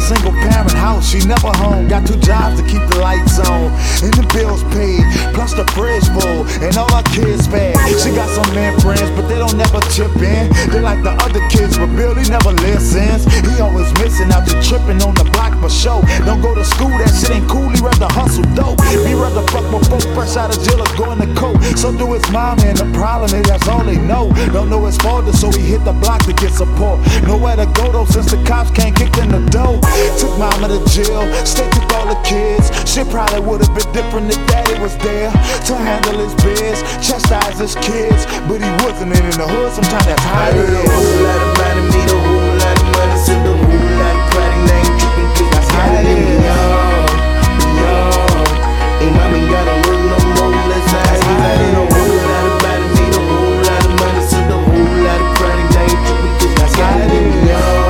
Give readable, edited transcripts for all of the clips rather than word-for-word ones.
single parent house, she never home. Got 2 jobs to keep the lights on and the bills paid, plus the fridge full and all our kids fed. She got some man friends, but they don't never chip in. They like the other kids, but Billy never listens. He always missing out, you tripping on the block for show. Don't go to school, that shit ain't cool. He rather hustle dope. He rather fuck before fresh out of jail or go in the coat. So do his mom, and the problem is that's all they know. Don't know his father, so he hit the block to get support. Nowhere to go though, since the cops can't kick in the door. Took mama to jail, state took all the kids. Shit probably would've been different if daddy was there to handle his biz, chastise his kids, but he wasn't. And in the hood, sometimes that's how it is. A whole lot of money, need a whole lot of money, send a whole lot of credit, ain't tripping, cause that's how it is. Ain't mommy gotta work no more, let's hide it. A whole lot of money, need a whole lot of money, send a whole lot of credit, ain't tripping, cause that's how it is.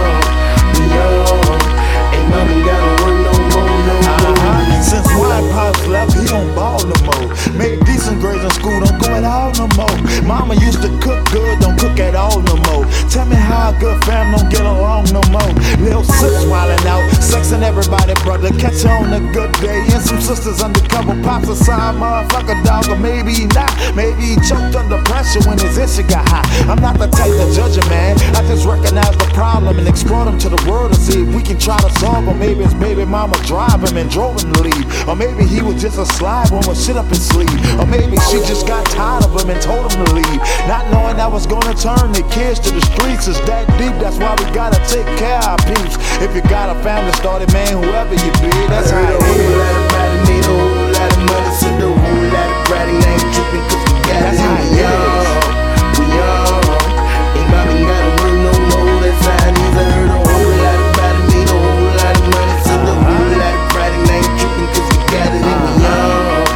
Ain't mommy gotta work no more, no more. Since wine pops left, he don't ball no more. Made decent grades in school, don't go at all no more. Mama used to cook good, don't cook at all no more. Tell me how a good fam don't get along no more. Lil' sis wildin' out, sexing everybody, brother. Catch her on a good day, and some sisters undercover. Pops a side motherfucker, dog, or maybe not. Maybe he choked under pressure when his issue got hot. I'm not the type to judge a man, I just recognize the problem and export him to the world to see if we can try to solve. Or maybe his baby mama drive him and drove him to leave. Or maybe he was just a slide one with shit up his sleeve. Or maybe she just got tired of him and told him to leave, not knowing I was gonna turn the kids to the streets. Is that deep? That's why we gotta take care of our peeps. If you got a family started, man, whoever you be, that's how it is. A whole lot of money, need a whole lot of money, send a whole lot of credit, ain't tripping, cause we got That's it. how it is. We young, ain't mommy gotta work no more, that's how it is. I heard a whole lot of money, need a whole lot of money, send a whole lot of credit, ain't tripping, cause we got it. We young,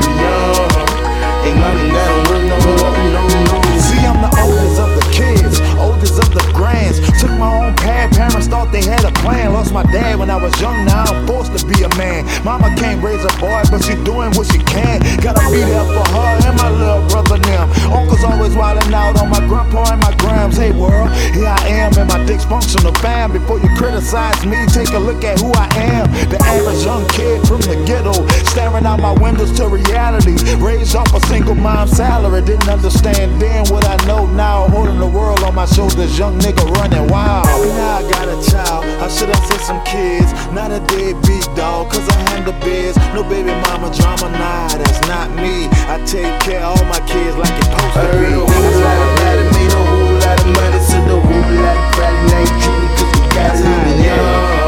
ain't mommy gotta work no more, no more. See, I'm the oldest of the kids, oldest of the grands. Took my own path, parents thought they had a plan. Lost my dad when I was young, now I'm forced to be a man. Mama can't raise a boy, but she doing what she can. Gotta be there for her and my little brother them. Uncle's always wildin' out on my grandpa and my grams. Hey world, here I am in my dysfunctional fam. Before you criticize me, take a look at who I am. The average young kid from the ghetto, staring out my windows to reality. Raised off a single mom salary, didn't understand then what I know now. Holding the world on my shoulders, young nigga running wild. Now I got a child, I should've said some kids. Not a deadbeat dog, cause I handle biz. No baby mama drama, nah, that's not me. I take care of all my kids like it's supposed to be. A whole lot of money, made a whole lot of money, send a whole lot of credit, ain't tripping, cause we got it. We young.